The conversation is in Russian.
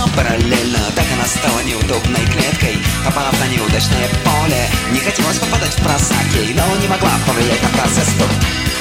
параллельно. Так она стала неудобной клеткой, попав на неудачное поле. Не хотелось попадать в просаки, но не могла повлиять на процесс. Тут